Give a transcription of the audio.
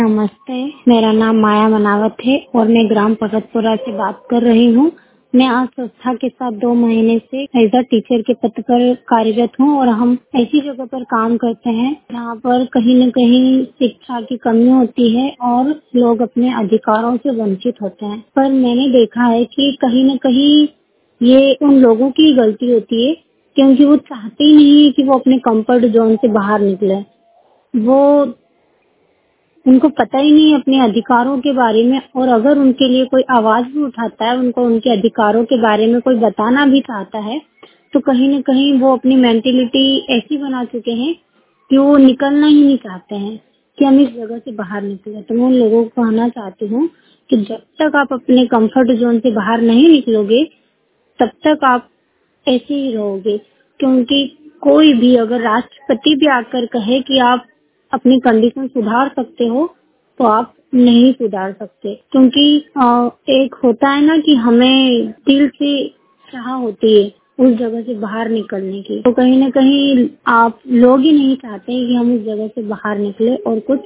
नमस्ते, मेरा नाम माया मनावत है और मैं ग्राम भगतपुरा से बात कर रही हूँ। मैं आज संस्था के साथ 2 महीने से एज अ टीचर के पद पर कार्यरत हूँ और हम ऐसी जगह पर काम करते हैं जहाँ पर कहीं न कहीं शिक्षा की कमी होती है और लोग अपने अधिकारों से वंचित होते हैं। पर मैंने देखा है कि कहीं न कहीं ये उन लोगों की गलती होती है क्योंकि वो चाहते ही नहीं है कि वो अपने कंफर्ट जोन से बाहर निकले। वो उनको पता ही नहीं अपने अधिकारों के बारे में और अगर उनके लिए कोई आवाज भी उठाता है, उनको उनके अधिकारों के बारे में कोई बताना भी चाहता है, तो कहीं न कहीं वो अपनी मेंटालिटी ऐसी बना चुके हैं कि वो निकलना ही नहीं चाहते हैं कि हम इस जगह से बाहर निकलें। तो मैं उन लोगों को कहना चाहती हूँ कि जब तक आप अपने कंफर्ट जोन से बाहर नहीं निकलोगे, तब तक आप ऐसे ही रहोगे क्योंकि कोई भी अगर राष्ट्रपति भी आकर कहे कि आप अपनी कंडीशन सुधार सकते हो तो आप नहीं सुधार सकते क्योंकि एक होता है ना कि हमें दिल से चाह होती है उस जगह से बाहर निकलने की, तो कहीं ना कहीं आप लोग ही नहीं चाहते कि हम उस जगह से बाहर निकले और कुछ